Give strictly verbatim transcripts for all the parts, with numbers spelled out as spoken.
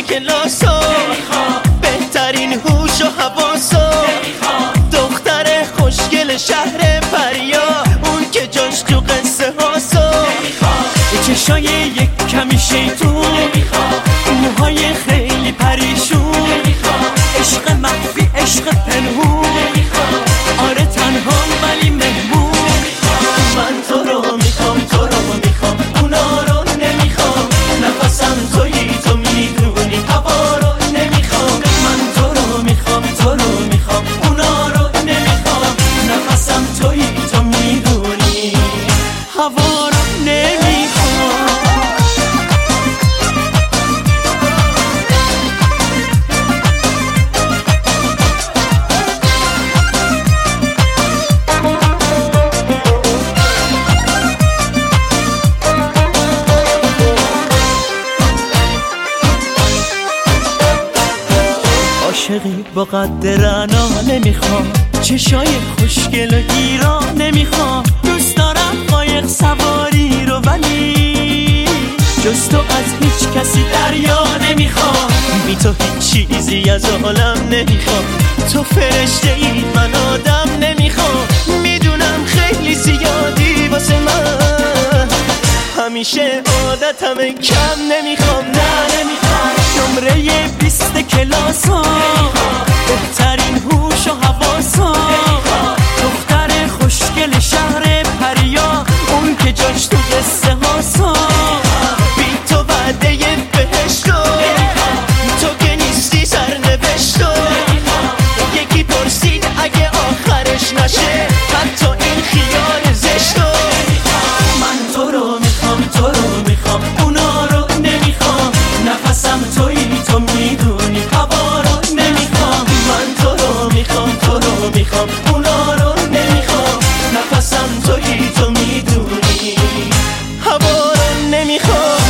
کلاسو، بهترین هوش و حواسو، دختر خوشگل شهر پریا، اون که جاش تو قصه هاسو، چشای یک کمی شیطون، موهای خیلی پریشون، عشق مخفی عشق پنهون، آره تنها ولی مهمون. من تو رو میخوام تو رو میخوام اونا رو نمیخوام، نفسم تویی تو میدونی هوا رو نمیخوام. من تو رو میخوام تو رو میخوام اونا رو نمیخوام، نفسم تویی تو میدونی هوا رو نمیخوام. عاشقی با قد رعنا نمیخوام، چشای خوشگل و گیرا نمیخوام، دوست دارم قایق سواری رو ولی جز تو از هیچ کسی دریا نمیخوام. بی تو هیچ چیزی از عالم نمیخوام، تو فرشته ای من آدم نمیخوام. میدونم خیلی زیادی واسه من، همیشه عادتم کم نمیخوام. نه نمیخوام نمره بیست کلاسو، بهترین هوش و حواسو، دختر خوشگل شهر پریا، اون که جاش تو قصه هاسو، بی تو وعده بهشتو، تو که نیستی سرنوشتو. یکی پرسید اگه آخرش نشه حتی این خیال زشتو. من تو رو میخوام تو رو میخوام اونا رو نمیخوام، نفسم تویی تو میدونی هوا رو نمیخوام. من تو رو میخوام تو رو میخوام اونا رو نمیخوام، نفسم تویی تو میدونی هوا رو نمیخوام.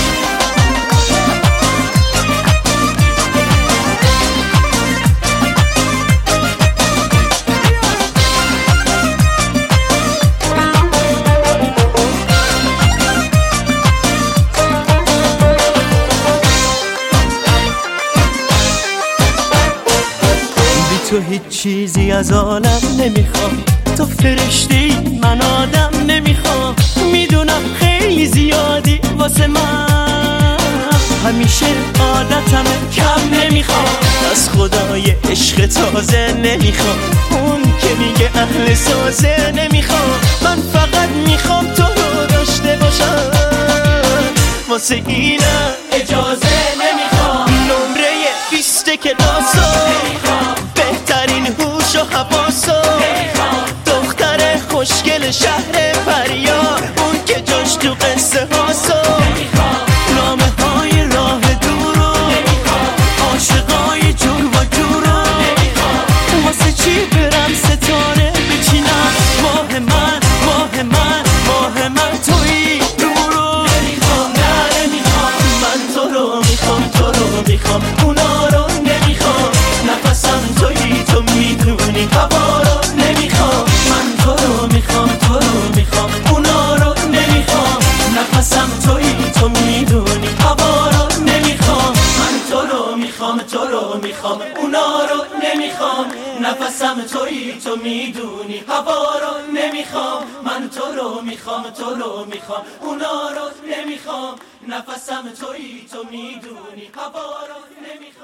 تو هیچ چیزی از عالم نمیخوام، تو فرشته‌ای من آدم نمیخوام. میدونم خیلی زیادی واسه من، همیشه عادتم کم نمیخوام. از خدای عشق تازه نمیخوام، اون که میگه اهل سازه نمیخوام. من فقط میخوام تو رو داشته باشم، واسه اینم اجازه نمیخوام. نمره بیست کلاسو، بهترین هوش و حواسو، دختر خوشگل شهر پریا، اون که جاش تو قصه هاسو، نامه های راه دورو، عاشقای جور و جورو، واسه چی برم ستاره بچینم؟ ماه من ماه من ماه من تویی نورو. نمیخوام نه نمیخوام، من تو رو میخوام تو رو میخوام اونا رو نمیخوام، نفسم تویی تو میدونی هوا رو نمیخوام. من تو رو میخوام تو رو میخوام اونا رو نمیخوام، نفسم تویی تو میدونی هوا رو نمیخوام. من تو رو میخوام تو رو میخوام اونا رو نمیخوام، نفسم تویی تو میدونی هوا رو نمیخوام. من تو رو میخوام تو رو میخوام اونا رو نمیخوام، نفسم تویی تو میدونی هوا رو نمیخوام.